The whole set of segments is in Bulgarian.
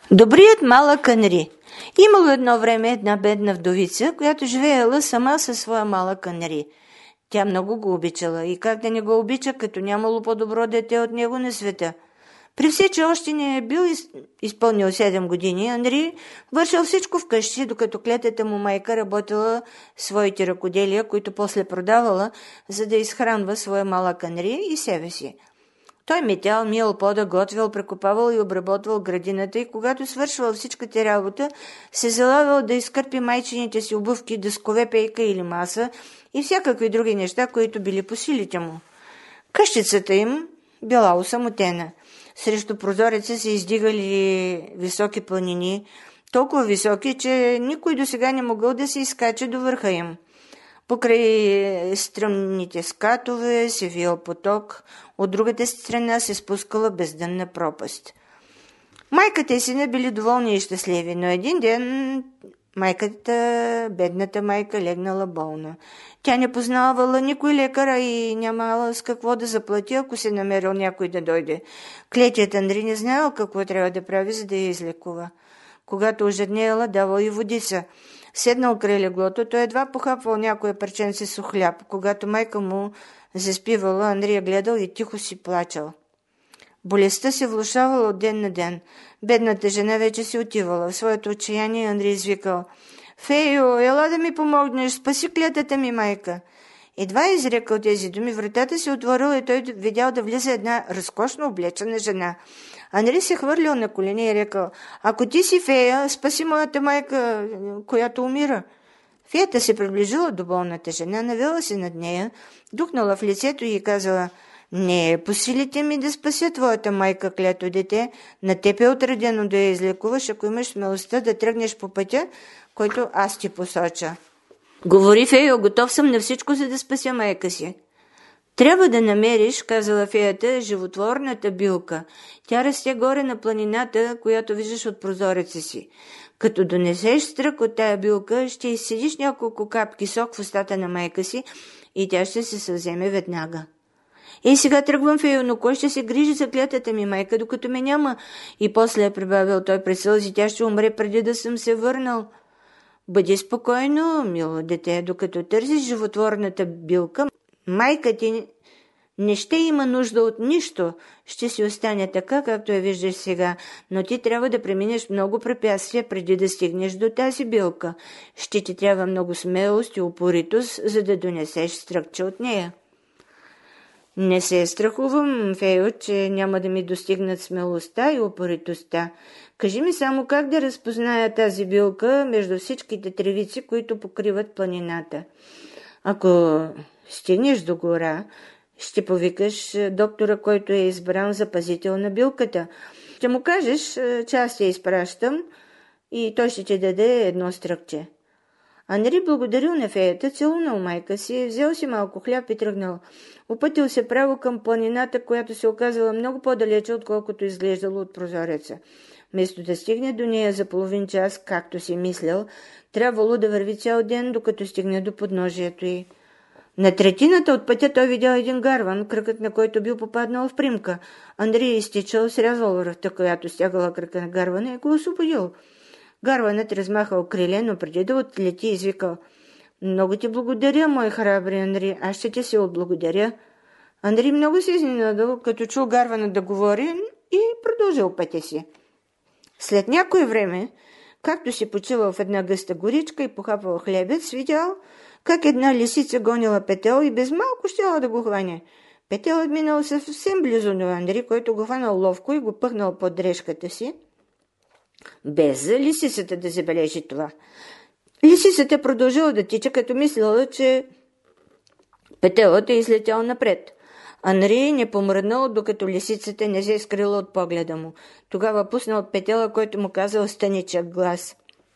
Добрият малък Анри. Имало едно време една бедна вдовица, която живеела сама със своя малък Анри. Тя много го обичала и как да не го обича, като нямало по-добро дете от него на света. При все, че още не е бил изпълнил 7 години, Анри вършил всичко вкъщи, докато клетата му майка работила своите ръкоделия, които после продавала, за да изхранва своя малък Анри и себе си. Той метял, миел пода, готвил, прекопавал и обработвал градината и когато свършвал всичката работа, се залавял да изкърпи майчините си обувки, да скове пейка или маса и всякакви други неща, които били по силите му. Къщицата им била осамотена. Срещу прозореца се издигали високи планини, толкова високи, че никой досега не могъл да се изкача до върха им. Покрай стръмните скатове се виял поток, от другата страна се спускала бездънна пропаст. Майката и сина били доволни и щастливи, но един ден бедната майка, легнала болна. Тя не познавала никой лекара и нямала с какво да заплати, ако се намерил някой да дойде. Клетият Анри не знаел какво трябва да прави, за да я излекува. Когато ожеднеяла, давал и водица. Седнал край леглото, той едва похапвал някое парченце с хляб. Когато майка му заспивала, Анри я гледал и тихо си плачал. Болестта се влошавала от ден на ден. Бедната жена вече си отивала. В своето отчаяние Анри извикал: „Фейо, ела да ми помогнеш, спаси клетата ми майка!“ Едва изрекал тези думи, вратата се отворила и той видял да влиза една разкошно облечена жена. Анри се хвърлил на колени и рекал: „Ако ти си фея, спаси моята майка, която умира.“ Феята се приближила до болната жена, навела се над нея, духнала в лицето и казала: „Не е по силите ми да спася твоята майка, клето дете. На теб е отредено да я излекуваш, ако имаш смелостта да тръгнеш по пътя, който аз ти посоча.“ „Говори, Фейо, готов съм на всичко, за да спася майка си.“ „Трябва да намериш“, казала феята, „животворната билка. Тя расте горе на планината, която виждаш от прозореца си. Като донесеш стрък от тая билка, ще изседиш няколко капки сок в устата на майка си и тя ще се съвземе веднага.“ Сега тръгвам, Фейо, но кой ще се грижи за клетата ми майка, докато ме няма?“ И после е прибавил той през сълзи: „Тя ще умре преди да съм се върнал.“ „Бъди спокойно, мило дете, докато търсиш животворната билка, майка ти не ще има нужда от нищо, ще си остане така, както я виждаш сега, но ти трябва да преминеш много препятствия преди да стигнеш до тази билка. Ще ти трябва много смелост и упоритост, за да донесеш стръкче от нея.“ „Не се страхувам, Фейо, че няма да ми достигнат смелостта и упоритостта. Кажи ми само как да разпозная тази билка между всичките тревици, които покриват планината. Ако стигнеш до гора, ще повикаш доктора, който е избран за пазител на билката. Ще му кажеш, че аз те изпращам и той ще ти даде едно стръкче.“ Анри благодарил на феята, целунал майка си, взел си малко хляб и тръгнал. Опътил се право към планината, която се оказала много по-далече, отколкото изглеждало от прозореца. Вместо да стигне до нея за половин час, както си мислял, трябвало да върви цял ден, докато стигне до подножието й. На третината от пътя той видял един гарван, кръкът на който бил попаднал в примка. Анри изтичал, срязал връвта, която стягала кръка на гарвана и го освободил. Гарванът размахал криле, но преди да отлети, извикал: „Много ти благодаря, мой храбри Анри, аз ще ти се отблагодаря.“ Анри много се изненадал, като чул гарванът да говори, и продължил пътя си. След някое време, както си почивал в една гъста горичка и похапвал хлебец, видял как една лисица гонила Петел и без малко щяла да го хване. Петел минал съвсем близо до Анри, който го хванал ловко и го пъхнал под дрежката си, без лисицата да забележи това. Лисицата продължила да тича, като мислила, че Петелът е излетял напред. Анри не помръднал, докато лисицата не се скрила от погледа му. Тогава пуснал Петела, който му казал с тъничък глас: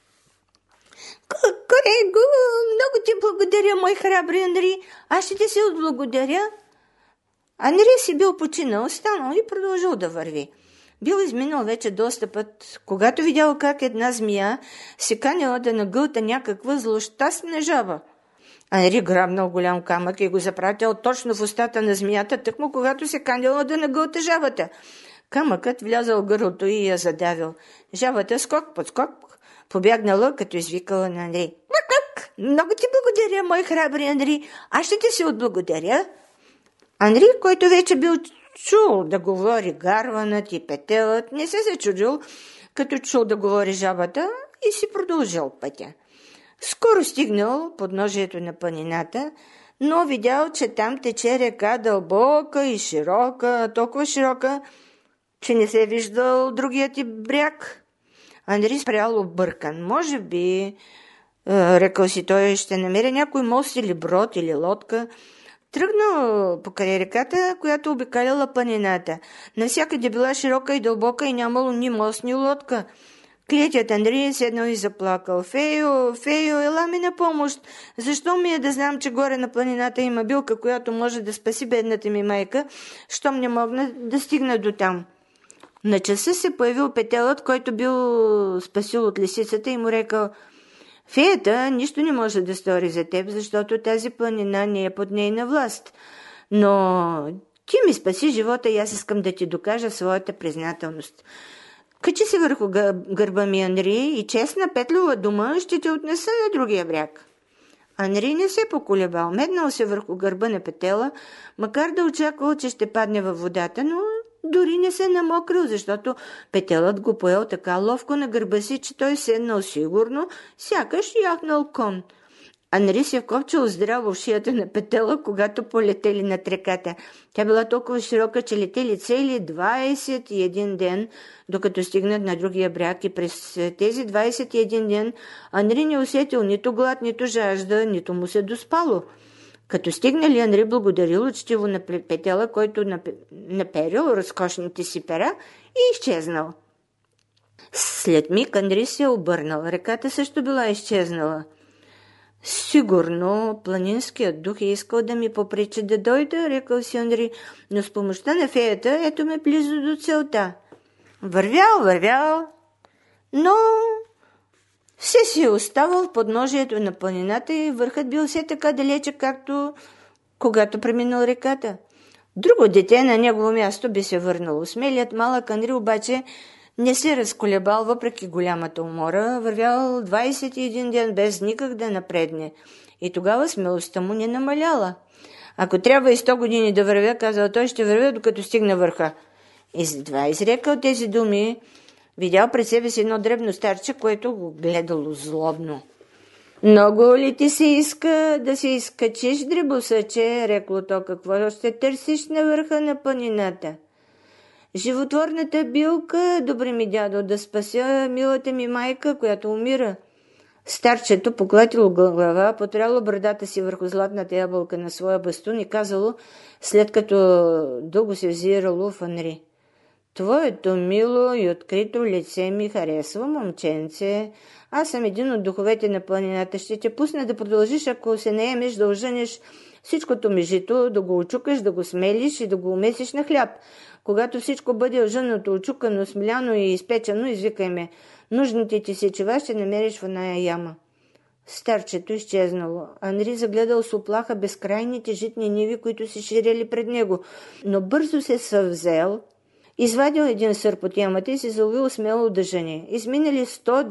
„Корего, много ти благодаря, мой храбри Анри, аз ще ти се отблагодаря.“ Анри си бил починал, станал и продължил да върви. Бил изминал вече доста път, когато видял как една змия се канила да нагълта някаква злощастна жаба. Анри грабнал голям камък и го запратил точно в устата на змията, тъкмо когато се канила да нагълта жабата. Камъкът влязъл в гърлото и я задавил. Жабата скок под скок побягнала, като извикала на Андрей. Мак! Много ти благодаря, мой храбри Андрей. Аз ще ти се отблагодаря. Андрей, който вече бил чул да говори гарванът и петелът, не се зачудил, като чул да говори жабата и си продължил пътя. Скоро стигнал подножието на планината, но видял, че там тече река дълбока и широка, толкова широка, че не се виждал другият и бряг. Андрей спрял объркан. Може би, рекал си той, ще намеря някой мост или брод или лодка. Тръгнал покрай реката, която обикаляла планината. Навсякъде била широка и дълбока и нямало ни мост, ни лодка. Клетият Андрей седнал и заплакал. Фейо, Фейо, ела ми на помощ. Защо ми е да знам, че горе на планината има билка, която може да спаси бедната ми майка, щом не мога да стигна до там? На часа се появил петелът, който бил спасил от лисицата и му рекал: Феята нищо не може да стори за теб, защото тази планина не е под нейна власт. Но ти ми спаси живота и аз искам да ти докажа своята признателност. Качи се върху гърба ми, Андрей, и честна петлова дума ще те отнеса на другия бряг. Андрей не се поколебал, меднал се върху гърба на петела, макар да очаквал, че ще падне във водата, но дори не се намокрил, защото петелът го поел така ловко на гърба си, че той седнал сигурно, сякаш яхнал кон. Андрей се вкопчил здраво в шията на петела, когато полетели над реката. Тя била толкова широка, че летели цели 21 ден, докато стигнат на другия бряг, и през тези 21 ден Андрей не усетил нито глад, нито жажда, нито му се доспало. Като стигнали, Андрей благодарил учтиво на петела, който наперил разкошните си пера и изчезнал. След миг Андрей се обърнал. Реката също била изчезнала. Сигурно планинският дух е искал да ми попречи да дойда, рекал си Андрей, но с помощта на феята ето ме близо до целта. Вървял, но все си оставал в подножието на планината и върхът бил все така далече, както когато преминал реката. Друго дете на негово място би се върнало. Смелият малък Андрей обаче не се разколебал, въпреки голямата умора, вървял 21 ден без никак да напредне. И тогава смелостта му не намаляла. Ако трябва и 100 години да вървя, казал той, ще вървя, докато стигна върха. И затова изрекал тези думи, видял пред себе си едно дребно старче, което го гледало злобно. Много ли ти се иска да се изкачиш, дребосъче, рекло то, какво ще търсиш на върха на планината? Животворната билка, добре ми дядо, да спася милата ми майка, която умира. Старчето поклатило глава, потряло брадата си върху златната ябълка на своя бастун и казало, след като дълго се взирало в Анри: Твоето мило и открито лице ми харесва, момченце. Аз съм един от духовете на планината. Ще те пусна да продължиш, ако се наемеш да оженеш всичкото межито, да го очукаш, да го смелиш и да го умесиш на хляб. Когато всичко бъде ожънато, очукано, смляно и изпечено, извикай ме. Нужните ти сечива ще намериш в оная яма. Старчето изчезнало. Анри загледал с оплаха безкрайните житни ниви, които се ширели пред него, но бързо се съвзел, извадил един сърп от ямата и се заловил смело да жени. Изминали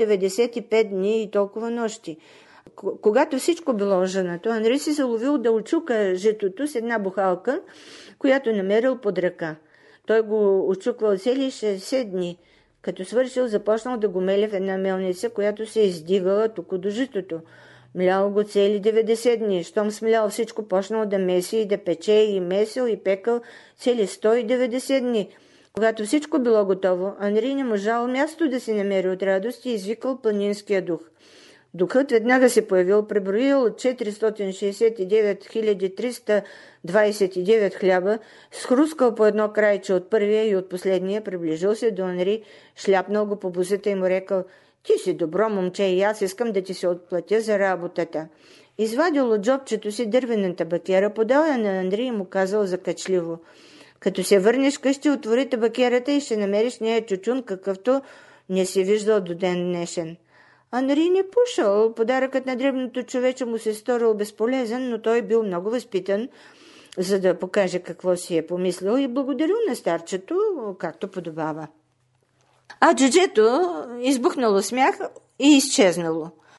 195 дни и толкова нощи. Когато всичко било ожънато, Анри се заловил да очука житото с една бухалка, която намерил под ръка. Той го очуквал цели 60 дни. Като свършил, започнал да го меля в една мелница, която се издигала тук до житото. Млял го цели 90 дни. Щом смлял всичко, почнал да меси и да пече, и месил, и пекал цели 190 дни. Когато всичко било готово, Анри не можал място да се намери от радост и извикал планинския дух. Духът веднага се появил, преброил 469 329 хляба, схрускал по едно крайче от първия и от последния, приближил се до Анри, шляпнал го по бузата и му рекал: Ти си добро момче и аз искам да ти се отплатя за работата. Извадил от джобчето си дървената бакера, подал я на Анри и му казал закачливо: Като се върнеш къщи, отвори табакерата и ще намериш нея чучун, какъвто не си виждал до ден днешен. Анри не пушал. Подаръкът на дребното човече му се сторил безполезен, но той бил много възпитан за да покаже какво си е помислил и благодарил на старчето, както подобава. А джуджето избухнало смях и изчезнало.